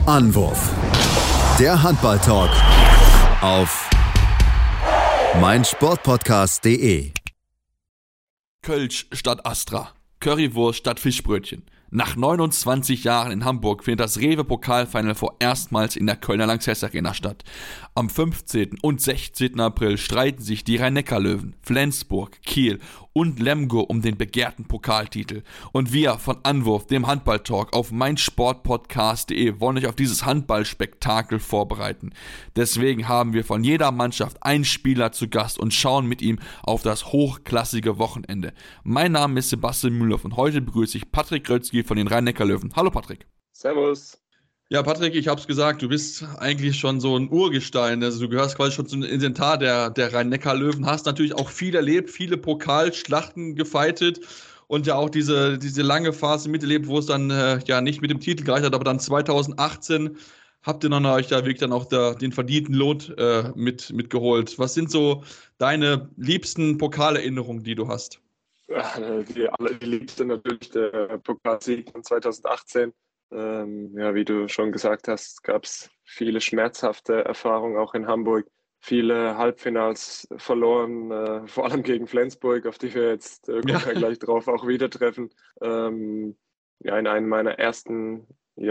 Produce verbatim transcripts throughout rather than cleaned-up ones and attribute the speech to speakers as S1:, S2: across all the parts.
S1: Anwurf. Der Handball-Talk auf meinsportpodcast punkt de.
S2: Kölsch statt Astra, Currywurst statt Fischbrötchen. Nach neunundzwanzig Jahren in Hamburg findet das Rewe-Pokalfinal vorerstmals in der Kölner Lanxess Arena statt. Am fünfzehnten und sechzehnten April streiten sich die Rhein-Neckar-Löwen, Flensburg, Kiel und Lemgo um den begehrten Pokaltitel. Und wir von Anwurf, dem Handball-Talk auf meinsportpodcast punkt de wollen euch auf dieses Handballspektakel vorbereiten. Deswegen haben wir von jeder Mannschaft einen Spieler zu Gast und schauen mit ihm auf das hochklassige Wochenende. Mein Name ist Sebastian Müller und heute begrüße ich Patrick Rötzky von den Rhein-Neckar-Löwen. Hallo Patrick.
S3: Servus.
S2: Ja, Patrick, ich hab's gesagt, du bist eigentlich schon so ein Urgestein, also du gehörst quasi schon zum Inventar der, der Rhein-Neckar-Löwen, hast natürlich auch viel erlebt, viele Pokalschlachten gefeitet und ja auch diese, diese lange Phase miterlebt, wo es dann äh, ja nicht mit dem Titel gereicht hat, aber dann zweitausendachtzehn habt ihr dann euch da wirklich dann auch der, den verdienten Lohn äh, mit, mitgeholt. Was sind so deine liebsten Pokalerinnerungen, die du hast?
S3: Ja, die allerliebste natürlich der Pokalsieg von zweitausendachtzehn. Ähm, ja, wie du schon gesagt hast, gab es viele schmerzhafte Erfahrungen auch in Hamburg. Viele Halbfinals verloren, äh, vor allem gegen Flensburg, auf die wir jetzt äh, kommen wir gleich drauf auch wieder treffen. Ähm, ja, in einem meiner ersten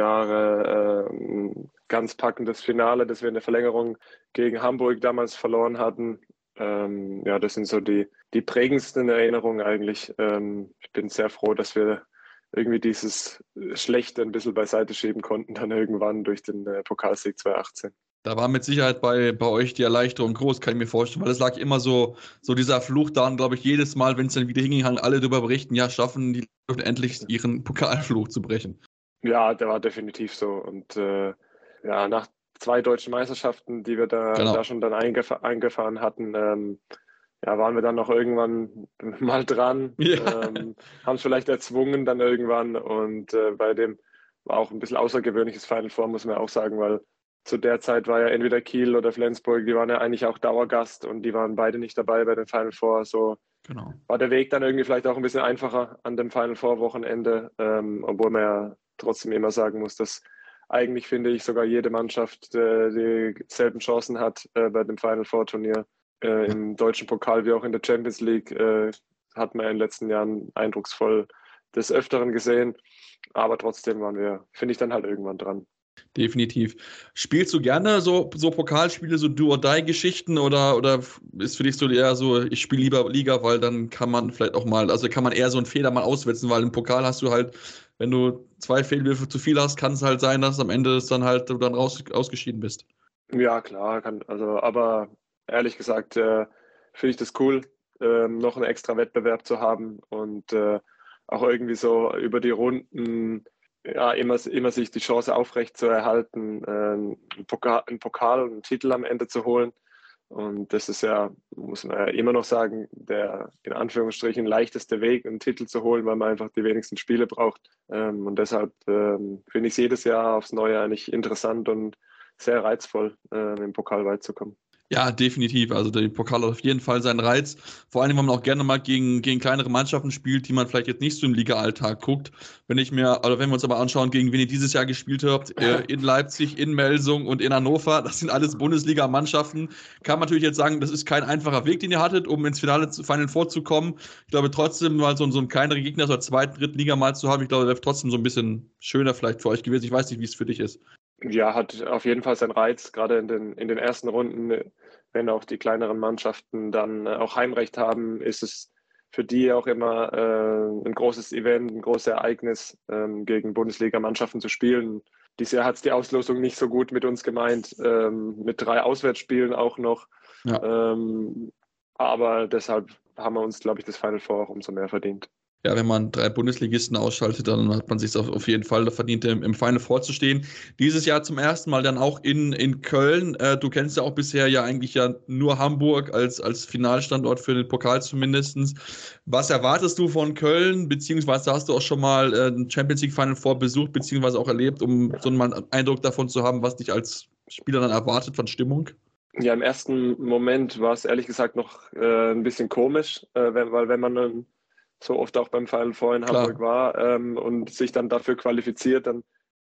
S3: Jahre äh, ein ganz packendes Finale, das wir in der Verlängerung gegen Hamburg damals verloren hatten. Ähm, ja, das sind so die, die prägendsten Erinnerungen eigentlich. Ähm, ich bin sehr froh, dass wir irgendwie dieses Schlechte ein bisschen beiseite schieben konnten, dann irgendwann durch den äh, Pokalsieg zweitausendachtzehn.
S2: Da war mit Sicherheit bei, bei euch die Erleichterung groß, kann ich mir vorstellen, weil es lag immer so, so dieser Fluch da und glaube ich jedes Mal, wenn es dann wieder hinging, alle darüber berichten, ja, schaffen die Leute endlich ihren Pokalfluch zu brechen.
S3: Ja, der war definitiv so und äh, ja, nach zwei deutschen Meisterschaften, die wir da,
S2: Genau.
S3: da schon dann eingef- eingefahren hatten, ähm, ja, waren wir dann noch irgendwann mal dran,
S2: Ja.
S3: ähm, haben es vielleicht erzwungen dann irgendwann und äh, bei dem war auch ein bisschen außergewöhnliches Final Four, muss man auch sagen, weil zu der Zeit war ja entweder Kiel oder Flensburg, die waren ja eigentlich auch Dauergast und die waren beide nicht dabei bei den Final Four, so
S2: Genau.
S3: war der Weg dann irgendwie vielleicht auch ein bisschen einfacher an dem Final Four Wochenende, ähm, obwohl man ja trotzdem immer sagen muss, dass eigentlich, finde ich, sogar jede Mannschaft äh, dieselben Chancen hat äh, bei dem Final Four Turnier. Äh, Im deutschen Pokal wie auch in der Champions League äh, hat man in den letzten Jahren eindrucksvoll des Öfteren gesehen. Aber trotzdem waren wir, finde ich, dann halt irgendwann dran.
S2: Definitiv. Spielst du gerne so, so Pokalspiele, so Do-or-Die-Geschichten oder, oder ist für dich so eher so, ich spiele lieber Liga, weil dann kann man vielleicht auch mal, also kann man eher so einen Fehler mal auswetzen, weil im Pokal hast du halt, wenn du zwei Fehlwürfe zu viel hast, kann es halt sein, dass am Ende es dann halt du dann raus, ausgeschieden bist.
S3: Ja, klar, kann, also, aber ehrlich gesagt äh, finde ich das cool, äh, noch einen extra Wettbewerb zu haben und äh, auch irgendwie so über die Runden ja, immer, immer sich die Chance aufrecht zu erhalten, äh, einen Pokal, einen Pokal und einen Titel am Ende zu holen. Und das ist ja, muss man ja immer noch sagen, der in Anführungsstrichen leichteste Weg, einen Titel zu holen, weil man einfach die wenigsten Spiele braucht. Ähm, und deshalb ähm, finde ich es jedes Jahr aufs Neue eigentlich interessant und sehr reizvoll, äh, im Pokal weit zu kommen.
S2: Ja, definitiv. Also der Pokal hat auf jeden Fall seinen Reiz. Vor allem, wenn man auch gerne mal gegen, gegen kleinere Mannschaften spielt, die man vielleicht jetzt nicht so im Liga-Alltag guckt. Wenn ich mir, oder wenn wir uns aber anschauen, gegen wen ihr dieses Jahr gespielt habt, äh, in Leipzig, in Melsung und in Hannover, das sind alles Bundesliga-Mannschaften, kann man natürlich jetzt sagen, das ist kein einfacher Weg, den ihr hattet, um ins Finale zu Final vorzukommen. Ich glaube trotzdem, mal so, so einen kleineren Gegner aus der zweiten, dritten Liga mal zu haben, ich glaube, das wäre trotzdem so ein bisschen schöner vielleicht für euch gewesen. Ich weiß nicht, wie es für dich ist.
S3: Ja, hat auf jeden Fall seinen Reiz, gerade in den, in den ersten Runden, wenn auch die kleineren Mannschaften dann auch Heimrecht haben, ist es für die auch immer äh, ein großes Event, ein großes Ereignis, ähm, gegen Bundesliga-Mannschaften zu spielen. Dieses Jahr hat es die Auslosung nicht so gut mit uns gemeint, ähm, mit drei Auswärtsspielen auch noch.
S2: Ja.
S3: Ähm, aber deshalb haben wir uns, glaube ich, das Final Four auch umso mehr verdient.
S2: Ja, wenn man drei Bundesligisten ausschaltet, dann hat man sich auf, auf jeden Fall verdient, im, im Final vorzustehen. Dieses Jahr zum ersten Mal dann auch in, in Köln. Äh, du kennst ja auch bisher ja eigentlich ja nur Hamburg als, als Finalstandort für den Pokal zumindest. Was erwartest du von Köln, beziehungsweise hast du auch schon mal äh, ein Champions League Final Four besucht, beziehungsweise auch erlebt, um so einen Eindruck davon zu haben, was dich als Spieler dann erwartet von Stimmung?
S3: Ja, im ersten Moment war es ehrlich gesagt noch äh, ein bisschen komisch, äh, wenn, weil wenn man dann so oft auch beim Final Four in
S2: Klar.
S3: Hamburg war ähm, und sich dann dafür qualifiziert, dann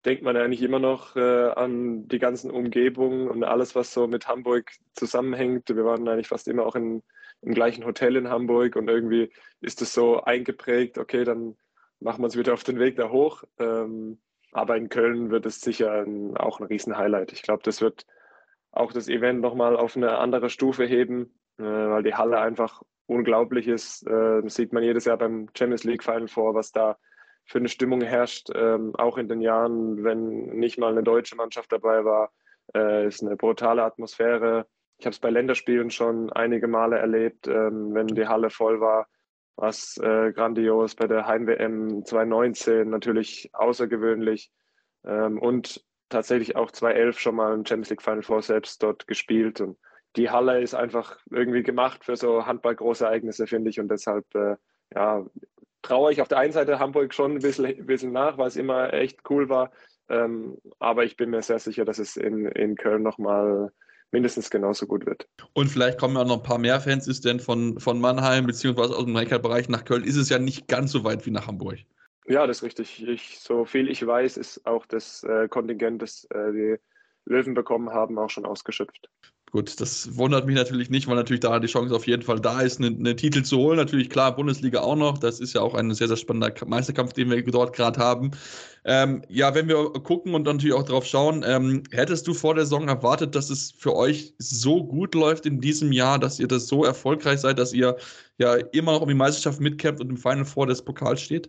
S3: denkt man eigentlich immer noch äh, an die ganzen Umgebungen und alles, was so mit Hamburg zusammenhängt. Wir waren eigentlich fast immer auch in, im gleichen Hotel in Hamburg und irgendwie ist es so eingeprägt, okay, dann machen wir uns wieder auf den Weg da hoch. Ähm, aber in Köln wird es sicher ein, auch ein Riesen-Highlight. Ich glaube, das wird auch das Event nochmal auf eine andere Stufe heben, äh, weil die Halle einfach unglaublich ist. Äh, das sieht man jedes Jahr beim Champions League Final Four, was da für eine Stimmung herrscht. Ähm, auch in den Jahren, wenn nicht mal eine deutsche Mannschaft dabei war, äh, ist eine brutale Atmosphäre. Ich habe es bei Länderspielen schon einige Male erlebt, ähm, wenn die Halle voll war, war es äh, grandios. Bei der Heim-W M zwanzig neunzehn natürlich außergewöhnlich ähm, und tatsächlich auch zwanzig elf schon mal im Champions League Final Four selbst dort gespielt. Und die Halle ist einfach irgendwie gemacht für so Handball-Großereignisse, finde ich. Und deshalb äh, ja, traue ich auf der einen Seite Hamburg schon ein bisschen, ein bisschen nach, weil es immer echt cool war. Ähm, aber ich bin mir sehr sicher, dass es in, in Köln nochmal mindestens genauso gut wird.
S2: Und vielleicht kommen ja auch noch ein paar mehr Fans, ist denn von, von Mannheim beziehungsweise aus dem Neckar-Bereich nach Köln, ist es ja nicht ganz so weit wie nach Hamburg.
S3: Ja, das ist richtig. Ich, so viel ich weiß, ist auch das äh, Kontingent, das äh, die Löwen bekommen haben, auch schon ausgeschöpft.
S2: Gut, das wundert mich natürlich nicht, weil natürlich da die Chance auf jeden Fall da ist, einen eine Titel zu holen. Natürlich, klar, Bundesliga auch noch. Das ist ja auch ein sehr, sehr spannender Meisterkampf, den wir dort gerade haben. Ähm, ja, wenn wir gucken und natürlich auch drauf schauen, ähm, hättest du vor der Saison erwartet, dass es für euch so gut läuft in diesem Jahr, dass ihr das so erfolgreich seid, dass ihr ja immer noch um die Meisterschaft mitkämpft und im Final Four des Pokals steht?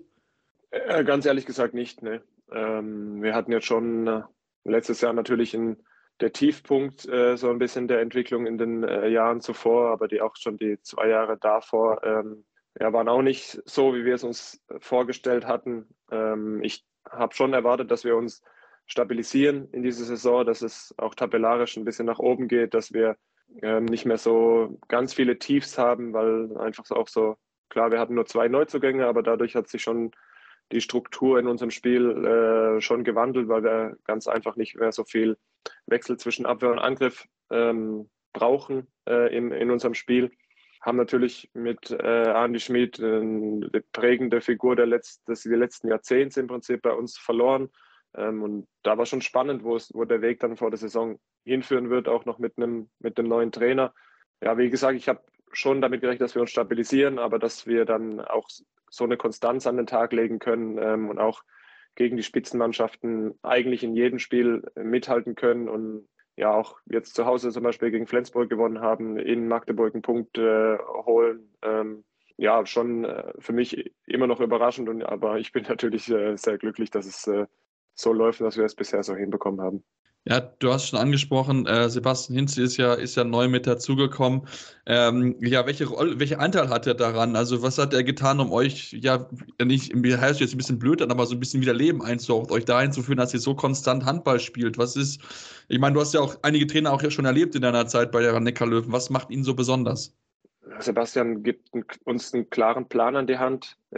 S3: Äh, ganz ehrlich gesagt nicht. Ne. Ähm, wir hatten jetzt schon äh, letztes Jahr natürlich ein der Tiefpunkt äh, so ein bisschen der Entwicklung in den äh, Jahren zuvor, aber die auch schon die zwei Jahre davor ähm, ja, waren auch nicht so, wie wir es uns vorgestellt hatten. Ähm, ich habe schon erwartet, dass wir uns stabilisieren in dieser Saison, dass es auch tabellarisch ein bisschen nach oben geht, dass wir ähm, nicht mehr so ganz viele Tiefs haben, weil einfach auch so, klar, wir hatten nur zwei Neuzugänge, aber dadurch hat sich schon die Struktur in unserem Spiel äh, schon gewandelt, weil wir ganz einfach nicht mehr so viel Wechsel zwischen Abwehr und Angriff ähm, brauchen äh, in, in unserem Spiel. Haben natürlich mit äh, Andi Schmid äh, eine prägende Figur der Letz-, des letzten Jahrzehnts im Prinzip bei uns verloren. Ähm, und da war schon spannend, wo, es, wo der Weg dann vor der Saison hinführen wird, auch noch mit einem mit dem neuen Trainer. Ja, wie gesagt, ich habe schon damit gerechnet, dass wir uns stabilisieren, aber dass wir dann auch so eine Konstanz an den Tag legen können ähm, und auch gegen die Spitzenmannschaften eigentlich in jedem Spiel mithalten können und ja auch jetzt zu Hause zum Beispiel gegen Flensburg gewonnen haben, in Magdeburg einen Punkt äh, holen. Ähm, ja, schon äh, für mich immer noch überraschend, und, aber ich bin natürlich äh, sehr glücklich, dass es äh, so läuft, dass wir es bisher so hinbekommen haben.
S2: Ja, du hast schon angesprochen, äh, Sebastian Hinze ist ja, ist ja neu mit dazugekommen. Ähm, ja, welche Rolle, welchen Anteil hat er daran? Also, was hat er getan, um euch, ja, nicht, heißt jetzt ein bisschen blöd an, aber so ein bisschen wieder Leben einzuhauchen, euch dahin zu führen, dass ihr so konstant Handball spielt? Was ist, ich meine, du hast ja auch einige Trainer auch ja schon erlebt in deiner Zeit bei der Neckar-Löwen. Was macht ihn so besonders?
S3: Sebastian gibt uns einen klaren Plan an die Hand. Äh,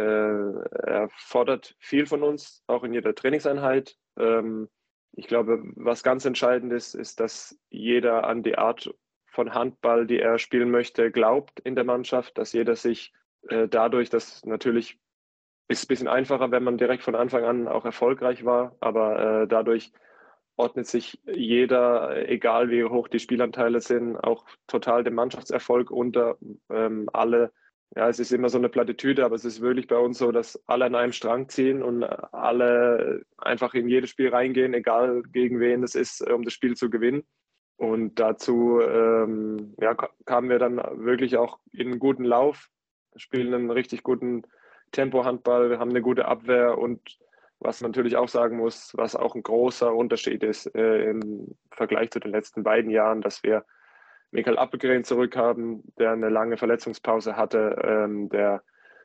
S3: er fordert viel von uns, auch in jeder Trainingseinheit. Ähm, ich glaube, was ganz entscheidend ist, ist, dass jeder an die Art von Handball, die er spielen möchte, glaubt in der Mannschaft, dass jeder sich äh, dadurch, dass natürlich ist es ein bisschen einfacher, wenn man direkt von Anfang an auch erfolgreich war, aber äh, dadurch ordnet sich jeder, egal wie hoch die Spielanteile sind, auch total dem Mannschaftserfolg unter. Ähm, alle, ja, es ist immer so eine Plattitüde, aber es ist wirklich bei uns so, dass alle an einem Strang ziehen und alle einfach in jedes Spiel reingehen, egal gegen wen es ist, um das Spiel zu gewinnen. Und dazu ähm, ja, kamen wir dann wirklich auch in einen guten Lauf, spielen einen richtig guten Tempo-Handball, wir haben eine gute Abwehr und was man natürlich auch sagen muss, was auch ein großer Unterschied ist äh, im Vergleich zu den letzten beiden Jahren, dass wir Mikael Appelgren zurück haben, der eine lange Verletzungspause hatte, ähm, der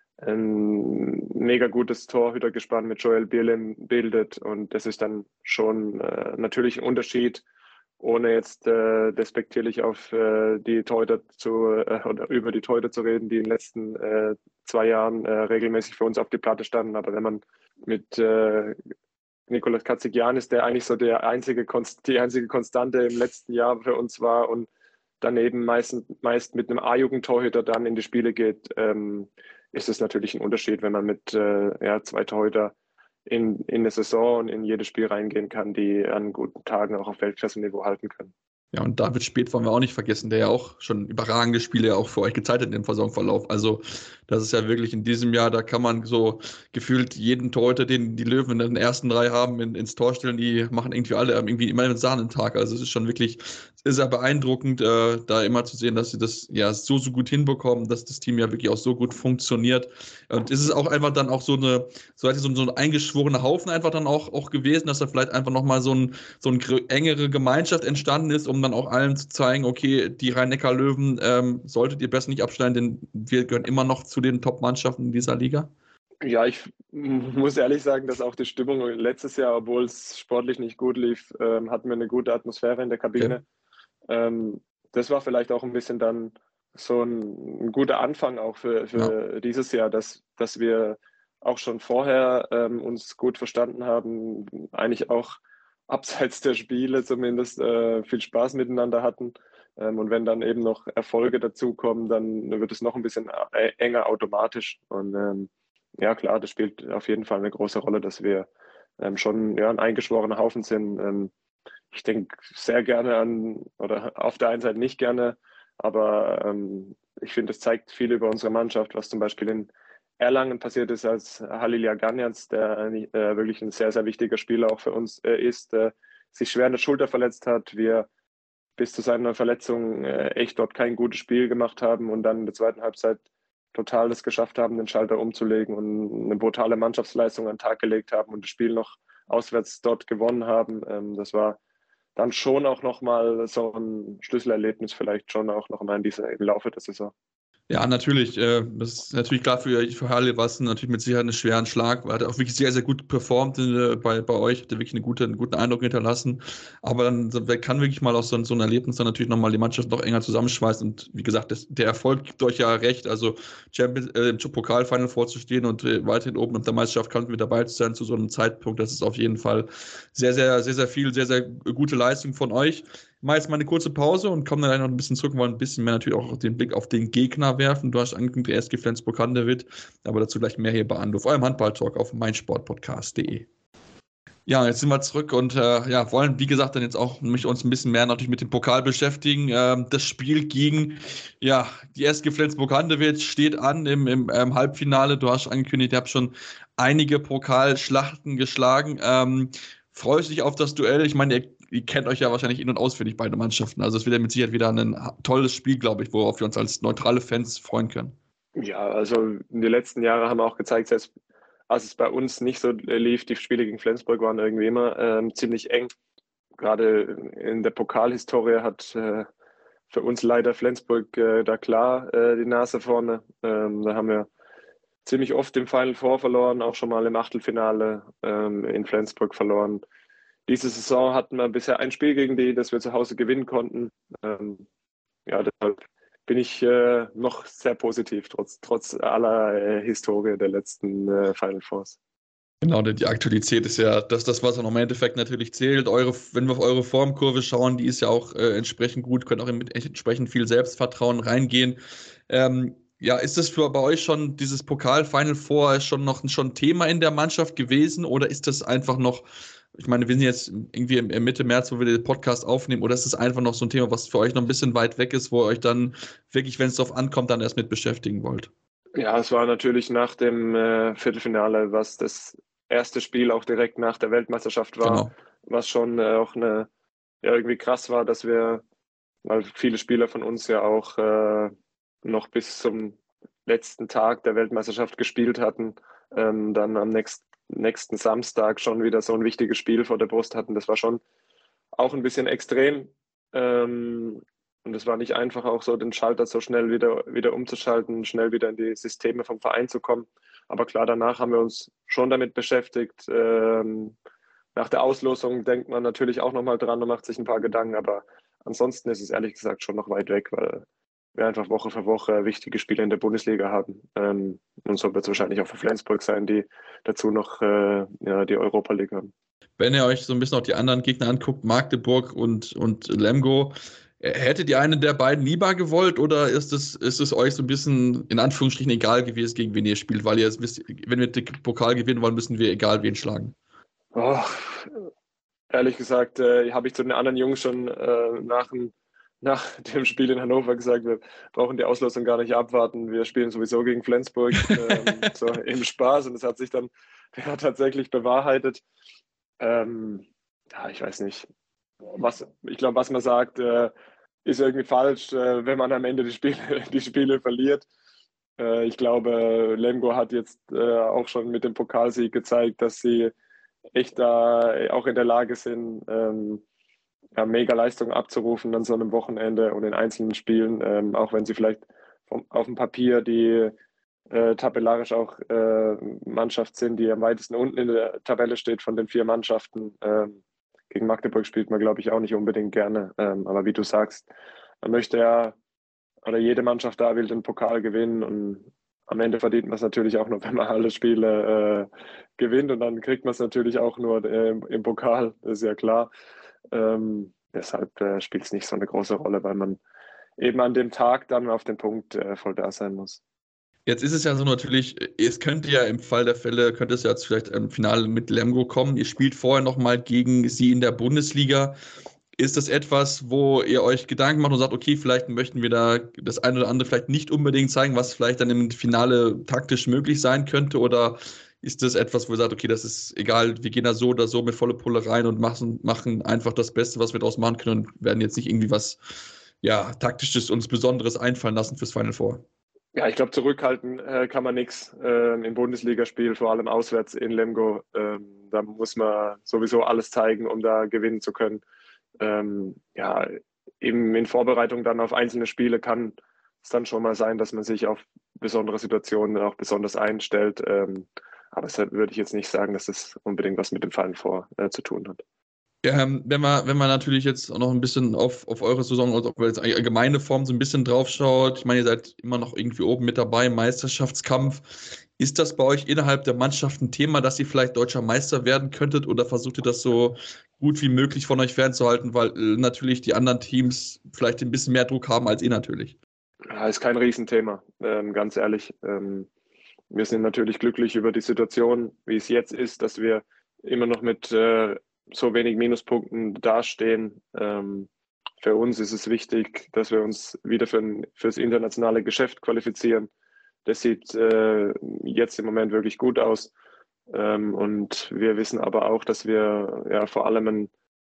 S3: ein mega gutes Torhütergespann mit Joel Bierlim bildet. Und das ist dann schon äh, natürlich ein Unterschied, ohne jetzt äh, despektierlich auf äh, die Torhüter zu äh, oder über die Torhüter zu reden, die in den letzten äh, zwei Jahren äh, regelmäßig für uns auf die Platte standen. Aber wenn man mit äh, Nicolas Katzigianis, der eigentlich so der einzige Konst- die einzige Konstante im letzten Jahr für uns war und daneben meist, meist mit einem A-Jugend-Torhüter dann in die Spiele geht, ähm, ist es natürlich ein Unterschied, wenn man mit äh, ja, zwei Torhüter in, in eine Saison und in jedes Spiel reingehen kann, die an guten Tagen auch auf Weltklasse-Niveau halten können.
S2: Ja, und David Späth wollen wir auch nicht vergessen, der ja auch schon überragende Spiele ja auch für euch gezeigt hat im Saisonverlauf. Also das ist ja wirklich in diesem Jahr, da kann man so gefühlt jeden Torhüter, den die Löwen in den ersten drei haben, in, ins Tor stellen, die machen irgendwie alle irgendwie immer einen Sahnentag. Also es ist schon wirklich sehr, sehr beeindruckend, äh, da immer zu sehen, dass sie das ja so, so gut hinbekommen, dass das Team ja wirklich auch so gut funktioniert. Und es ist auch einfach dann auch so eine, so, so, so ein eingeschworener Haufen einfach dann auch, auch gewesen, dass da vielleicht einfach nochmal so, ein, so eine engere Gemeinschaft entstanden ist, um dann auch allen zu zeigen, okay, die Rhein-Neckar-Löwen ähm, solltet ihr besser nicht absteigen, denn wir gehören immer noch zu den Top-Mannschaften in dieser Liga?
S3: Ja, ich muss ehrlich sagen, dass auch die Stimmung letztes Jahr, obwohl es sportlich nicht gut lief, ähm, hatten wir eine gute Atmosphäre in der Kabine. Okay. Ähm, das war vielleicht auch ein bisschen dann so ein, ein guter Anfang auch für, für ja. dieses Jahr, dass, dass wir auch schon vorher ähm, uns gut verstanden haben, eigentlich auch abseits der Spiele zumindest äh, viel Spaß miteinander hatten. Ähm, und wenn dann eben noch Erfolge dazukommen, dann wird es noch ein bisschen enger automatisch. Und ähm, ja klar, das spielt auf jeden Fall eine große Rolle, dass wir ähm, schon ja, ein eingeschworener Haufen sind. Ähm, ich denke sehr gerne an, oder auf der einen Seite nicht gerne, aber ähm, ich finde, es zeigt viel über unsere Mannschaft, was zum Beispiel in Erlangen passiert ist, als Halil Yaganyan, der äh, wirklich ein sehr, sehr wichtiger Spieler auch für uns äh, ist, äh, sich schwer in der Schulter verletzt hat. Wir bis zu seiner Verletzung äh, echt dort kein gutes Spiel gemacht haben und dann in der zweiten Halbzeit total das geschafft haben, den Schalter umzulegen und eine brutale Mannschaftsleistung an den Tag gelegt haben und das Spiel noch auswärts dort gewonnen haben. Ähm, das war dann schon auch nochmal so ein Schlüsselerlebnis, vielleicht schon auch nochmal in dieser, im Laufe der Saison.
S2: Ja, natürlich. Äh, das ist natürlich klar für, für Halle war es natürlich mit Sicherheit einen schweren Schlag. Er hat auch wirklich sehr, sehr gut performt in, bei, bei euch, hat wirklich eine gute, einen guten Eindruck hinterlassen. Aber dann kann wirklich mal aus so, so einem Erlebnis dann natürlich nochmal die Mannschaft noch enger zusammenschweißen. Und wie gesagt, das, der Erfolg gibt euch ja recht. Also Champions, äh, im Pokalfinal vorzustehen und äh, weiterhin oben in der Meisterschaft kann mit dabei zu sein zu so einem Zeitpunkt. Das ist auf jeden Fall sehr, sehr, sehr, sehr viel, sehr, sehr gute Leistung von euch. Ich mache jetzt mal eine kurze Pause und komme dann noch ein bisschen zurück und wollen ein bisschen mehr natürlich auch den Blick auf den Gegner werfen. Du hast angekündigt, der S G Flensburg-Handewitt, aber dazu gleich mehr hier bei Anruf, eurem Handball-Talk auf meinsportpodcast punkt de. Ja, jetzt sind wir zurück und äh, ja, wollen, wie gesagt, dann jetzt auch mich uns ein bisschen mehr natürlich mit dem Pokal beschäftigen. Ähm, das Spiel gegen ja, die S G Flensburg-Handewitt steht an im, im ähm, Halbfinale. Du hast angekündigt, ihr habt schon einige Pokalschlachten geschlagen. Ähm, freust du dich auf das Duell? Ich meine, ihr Ihr kennt euch ja wahrscheinlich in- und auswendig, beide Mannschaften. Also es wird ja mit Sicherheit wieder ein tolles Spiel, glaube ich, worauf wir uns als neutrale Fans freuen können.
S3: Ja, also die letzten Jahre haben auch gezeigt, selbst als es bei uns nicht so lief, die Spiele gegen Flensburg waren irgendwie immer ähm, ziemlich eng. Gerade in der Pokalhistorie hat äh, für uns leider Flensburg äh, da klar äh, die Nase vorne. Ähm, da haben wir ziemlich oft im Final Four verloren, auch schon mal im Achtelfinale ähm, in Flensburg verloren. Diese Saison hatten wir bisher ein Spiel gegen die, das wir zu Hause gewinnen konnten. Ähm, ja, deshalb bin ich äh, noch sehr positiv, trotz, trotz aller äh, Historie der letzten äh, Final Fours.
S2: Genau, denn die Aktualität ist ja das, das was im Endeffekt natürlich zählt. Eure, wenn wir auf eure Formkurve schauen, die ist ja auch äh, entsprechend gut, könnt auch mit entsprechend viel Selbstvertrauen reingehen. Ähm, ja, ist das für bei euch schon dieses Pokal-Final Four schon noch schon Thema in der Mannschaft gewesen oder ist das einfach noch, ich meine, wir sind jetzt irgendwie im Mitte März, wo wir den Podcast aufnehmen, oder ist es einfach noch so ein Thema, was für euch noch ein bisschen weit weg ist, wo ihr euch dann wirklich, wenn es darauf ankommt, dann erst mit beschäftigen wollt?
S3: Ja, es war natürlich nach dem äh, Viertelfinale, was das erste Spiel auch direkt nach der Weltmeisterschaft war, genau. Was schon äh, auch eine, ja, irgendwie krass war, dass wir, weil viele Spieler von uns ja auch äh, noch bis zum letzten Tag der Weltmeisterschaft gespielt hatten, ähm, dann am nächsten nächsten Samstag schon wieder so ein wichtiges Spiel vor der Brust hatten. Das war schon auch ein bisschen extrem. Ähm, und es war nicht einfach, auch so den Schalter so schnell wieder, wieder umzuschalten, schnell wieder in die Systeme vom Verein zu kommen. Aber klar, danach haben wir uns schon damit beschäftigt. Ähm, nach der Auslosung denkt man natürlich auch nochmal dran und macht sich ein paar Gedanken. Aber ansonsten ist es ehrlich gesagt schon noch weit weg, weil wir einfach Woche für Woche wichtige Spiele in der Bundesliga haben. Ähm, und so wird es wahrscheinlich auch für Flensburg sein, die dazu noch äh, ja, die Europa League haben.
S2: Wenn ihr euch so ein bisschen auch die anderen Gegner anguckt, Magdeburg und, und Lemgo, Hättet ihr einen der beiden lieber gewollt oder ist es, ist es euch so ein bisschen in Anführungsstrichen egal gewesen, gegen wen ihr spielt? Weil ihr jetzt wisst, wenn wir den Pokal gewinnen wollen, müssen wir egal wen schlagen.
S3: Oh, ehrlich gesagt, äh, habe ich zu den anderen Jungs schon äh, nach, dem, nach dem Spiel in Hannover gesagt, wir brauchen die Auslosung gar nicht abwarten. Wir spielen sowieso gegen Flensburg, ähm, so im Spaß. Und das hat sich dann ja, tatsächlich bewahrheitet. Ähm, ja, ich weiß nicht. Was, ich glaube, was man sagt, äh, ist irgendwie falsch, äh, wenn man am Ende die Spiele, die Spiele verliert. Äh, ich glaube, Lemgo hat jetzt äh, auch schon mit dem Pokalsieg gezeigt, dass sie echt da auch in der Lage sind, ähm, ja, mega Leistungen abzurufen an so einem Wochenende und in einzelnen Spielen, ähm, auch wenn sie vielleicht vom, auf dem Papier die äh, tabellarisch auch äh, Mannschaft sind, die am weitesten unten in der Tabelle steht von den vier Mannschaften. Ähm, gegen Magdeburg spielt man, glaube ich, auch nicht unbedingt gerne. Ähm, aber wie du sagst, man möchte ja, oder jede Mannschaft da will den Pokal gewinnen und am Ende verdient man es natürlich auch nur, wenn man alle Spiele äh, gewinnt und dann kriegt man es natürlich auch nur äh, im Pokal, das ist ja klar. Ähm, deshalb äh, spielt es nicht so eine große Rolle, weil man eben an dem Tag dann auf den Punkt äh, voll da sein muss.
S2: Jetzt ist es ja so natürlich, es könnte ja im Fall der Fälle, könnte es ja jetzt vielleicht im Finale mit Lemgo kommen. Ihr spielt vorher nochmal gegen sie in der Bundesliga. Ist das etwas, wo ihr euch Gedanken macht und sagt, okay, vielleicht möchten wir da das eine oder andere vielleicht nicht unbedingt zeigen, was vielleicht dann im Finale taktisch möglich sein könnte? Oder ist das etwas, wo ihr sagt, okay, das ist egal, wir gehen da so oder so mit volle Pulle rein und machen, machen einfach das Beste, was wir daraus machen können und werden jetzt nicht irgendwie was ja, taktisches und Besonderes einfallen lassen fürs Final Four?
S3: Ja, ich glaube, zurückhalten äh, kann man nichts ähm, im Bundesligaspiel, vor allem auswärts in Lemgo. Ähm, da muss man sowieso alles zeigen, um da gewinnen zu können. Ähm, ja, eben in Vorbereitung dann auf einzelne Spiele kann es dann schon mal sein, dass man sich auf besondere Situationen auch besonders einstellt. Ähm, aber deshalb würde ich jetzt nicht sagen, dass das unbedingt was mit dem Final Four äh, zu tun hat.
S2: Ähm, wenn man, wenn man natürlich jetzt auch noch ein bisschen auf, auf eure Saison, also auf jetzt allgemeine Form so ein bisschen drauf schaut, ich meine, ihr seid immer noch irgendwie oben mit dabei, im Meisterschaftskampf. Ist das bei euch innerhalb der Mannschaft ein Thema, dass ihr vielleicht deutscher Meister werden könntet oder versucht ihr das so gut wie möglich von euch fernzuhalten, weil äh, natürlich die anderen Teams vielleicht ein bisschen mehr Druck haben als ihr natürlich?
S3: Ja, ist kein Riesenthema, ähm, ganz ehrlich. Ähm, wir sind natürlich glücklich über die Situation, wie es jetzt ist, dass wir immer noch mit äh, so wenig Minuspunkten dastehen. Ähm, für uns ist es wichtig, dass wir uns wieder für ein, fürs internationale Geschäft qualifizieren. Das sieht äh, jetzt im Moment wirklich gut aus. Ähm, und wir wissen aber auch, dass wir ja vor allem einen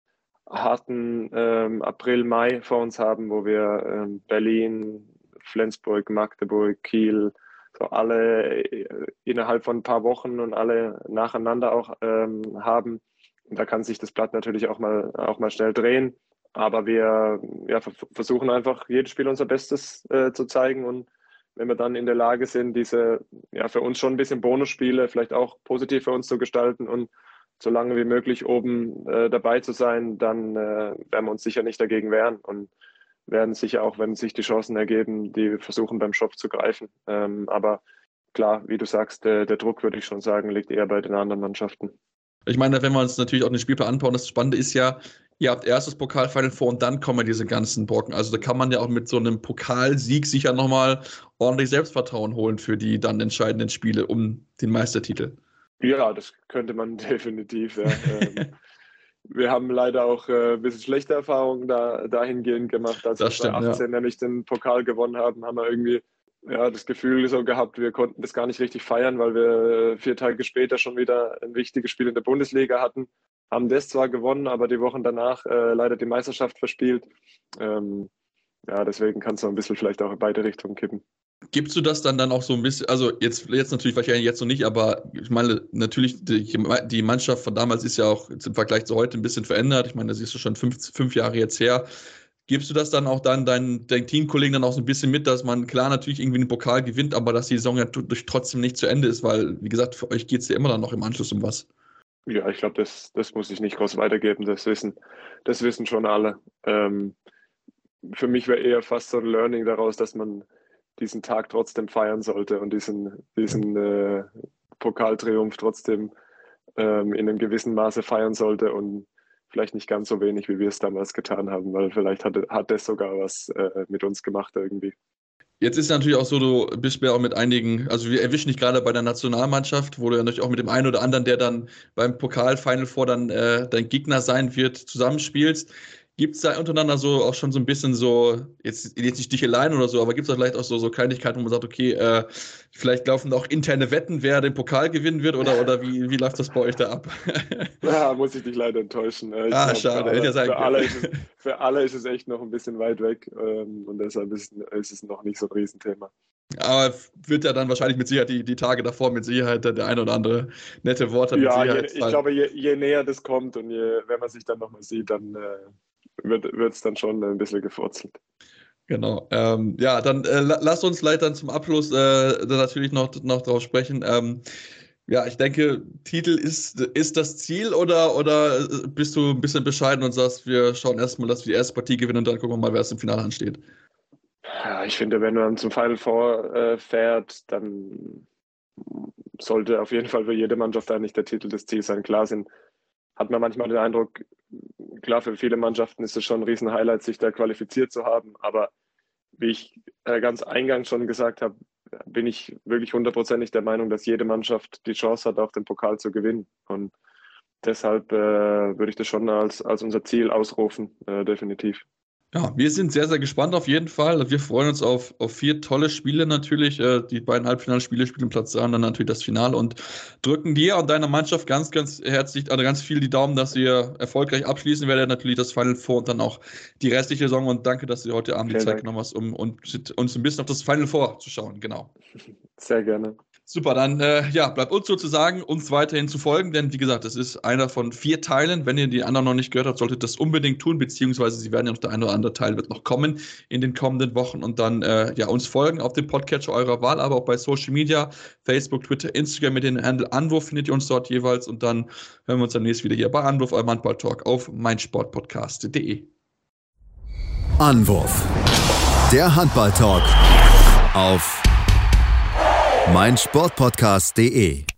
S3: harten ähm, April, Mai vor uns haben, wo wir ähm, Berlin, Flensburg, Magdeburg, Kiel, so alle äh, innerhalb von ein paar Wochen und alle nacheinander auch ähm, haben. Und da kann sich das Blatt natürlich auch mal, auch mal schnell drehen. Aber wir ja, versuchen einfach, jedes Spiel unser Bestes äh, zu zeigen. Und wenn wir dann in der Lage sind, diese ja, für uns schon ein bisschen Bonusspiele vielleicht auch positiv für uns zu gestalten und so lange wie möglich oben äh, dabei zu sein, dann äh, werden wir uns sicher nicht dagegen wehren und werden sicher auch, wenn sich die Chancen ergeben, die versuchen beim Schopf zu greifen. Ähm, aber klar, wie du sagst, der, der Druck, würde ich schon sagen, liegt eher bei den anderen Mannschaften.
S2: Ich meine, wenn wir uns natürlich auch den Spielplan anbauen, das Spannende ist ja, ihr habt erstes Pokalfinal vor und dann kommen diese ganzen Brocken. Also da kann man ja auch mit so einem Pokalsieg sicher nochmal ordentlich Selbstvertrauen holen für die dann entscheidenden Spiele um den Meistertitel.
S3: Ja, das könnte man definitiv. Ja. ähm, wir haben leider auch äh, ein bisschen schlechte Erfahrungen da, dahingehend gemacht. Als
S2: Das
S3: wir
S2: stimmt,
S3: achtzehn
S2: ja.
S3: nämlich den Pokal gewonnen haben, haben wir irgendwie ja, das Gefühl so gehabt, wir konnten das gar nicht richtig feiern, weil wir vier Tage später schon wieder ein wichtiges Spiel in der Bundesliga hatten. Haben das zwar gewonnen, aber die Wochen danach äh, leider die Meisterschaft verspielt. Ähm, ja, deswegen kann es so ein bisschen vielleicht auch in beide Richtungen kippen.
S2: Gibst du das dann dann auch so ein bisschen, also jetzt, jetzt natürlich wahrscheinlich jetzt noch nicht, aber ich meine, natürlich, die, die Mannschaft von damals ist ja auch im Vergleich zu heute ein bisschen verändert. Ich meine, das ist schon fünf, fünf Jahre jetzt her. Gibst du das dann auch dann deinen, deinen Teamkollegen dann auch so ein bisschen mit, dass man klar natürlich irgendwie einen Pokal gewinnt, aber dass die Saison ja durch trotzdem nicht zu Ende ist, weil, wie gesagt, für euch geht es ja immer dann noch im Anschluss um was.
S3: Ja, ich glaube, das, das muss ich nicht groß weitergeben. Das wissen, das wissen schon alle. Ähm, für mich wäre eher fast so ein Learning daraus, dass man diesen Tag trotzdem feiern sollte und diesen, diesen äh, Pokaltriumph trotzdem ähm, in einem gewissen Maße feiern sollte und vielleicht nicht ganz so wenig, wie wir es damals getan haben, weil vielleicht hat, hat das sogar was äh, mit uns gemacht irgendwie.
S2: Jetzt ist natürlich auch so, du bist ja auch mit einigen, also wir erwischen dich gerade bei der Nationalmannschaft, wo du ja natürlich auch mit dem einen oder anderen, der dann beim Pokal-Final Four dann äh, dein Gegner sein wird, zusammenspielst. Gibt es da untereinander so auch schon so ein bisschen so, jetzt, jetzt nicht Sticheleien oder so, aber gibt es da vielleicht auch so, so Kleinigkeiten, wo man sagt, okay, äh, vielleicht laufen auch interne Wetten, wer den Pokal gewinnen wird, oder, oder wie, wie läuft das bei euch da ab?
S3: Ja, muss ich dich leider enttäuschen. Ich
S2: ah,
S3: glaub,
S2: schade,
S3: für alle,
S2: hätte ja sein
S3: für, alle
S2: können.
S3: ist es, für alle ist es echt noch ein bisschen weit weg ähm, und deshalb ist, ist es noch nicht so ein Riesenthema.
S2: Aber wird ja dann wahrscheinlich mit Sicherheit die, die Tage davor mit Sicherheit der eine oder andere nette Worte mit
S3: Ja,
S2: Sicherheit.
S3: je, ich glaube, je, je näher das kommt und je, wenn man sich dann nochmal sieht, dann äh, wird es dann schon ein bisschen gefurzelt.
S2: Genau. Ähm, ja, dann äh, lass uns vielleicht dann zum Abschluss äh, natürlich noch, noch drauf sprechen. Ähm, ja, ich denke, Titel ist, ist das Ziel, oder, oder bist du ein bisschen bescheiden und sagst, wir schauen erstmal, dass wir die erste Partie gewinnen und dann gucken wir mal, wer es im Finale ansteht?
S3: Ja, ich finde, wenn man zum Final Four äh, fährt, dann sollte auf jeden Fall für jede Mannschaft eigentlich der Titel das Ziel sein. Klar sind, hat man manchmal den Eindruck, klar, für viele Mannschaften ist es schon ein Riesen-Highlight, sich da qualifiziert zu haben. Aber wie ich äh, ganz eingangs schon gesagt habe, bin ich wirklich hundertprozentig der Meinung, dass jede Mannschaft die Chance hat, auch den Pokal zu gewinnen. Und deshalb äh, würde ich das schon als, als unser Ziel ausrufen, äh, definitiv.
S2: Ja, wir sind sehr, sehr gespannt auf jeden Fall. Wir freuen uns auf, auf vier tolle Spiele natürlich. Die beiden Halbfinalspiele spielen Platz drei und dann natürlich das Finale, und drücken dir und deiner Mannschaft ganz, ganz herzlich, also ganz viel die Daumen, dass ihr erfolgreich abschließen werdet. Natürlich das Final Four und dann auch die restliche Saison. Und danke, dass du heute Abend die Zeit genommen hast, um, um uns ein bisschen auf das Final Four zu schauen. Genau.
S3: Sehr gerne.
S2: Super, dann äh, ja, bleibt uns sozusagen, uns weiterhin zu folgen, denn wie gesagt, es ist einer von vier Teilen. Wenn ihr die anderen noch nicht gehört habt, solltet ihr das unbedingt tun, beziehungsweise sie werden ja noch, der eine oder andere Teil wird noch kommen in den kommenden Wochen, und dann äh, ja, uns folgen auf dem Podcatcher eurer Wahl, aber auch bei Social Media, Facebook, Twitter, Instagram mit dem Handle Anwurf findet ihr uns dort jeweils, und dann hören wir uns demnächst wieder hier bei Anwurf, eurem Handball-Talk auf meinsportpodcast punkt de.
S1: Anwurf, der Handball-Talk auf meinsportpodcast punkt de.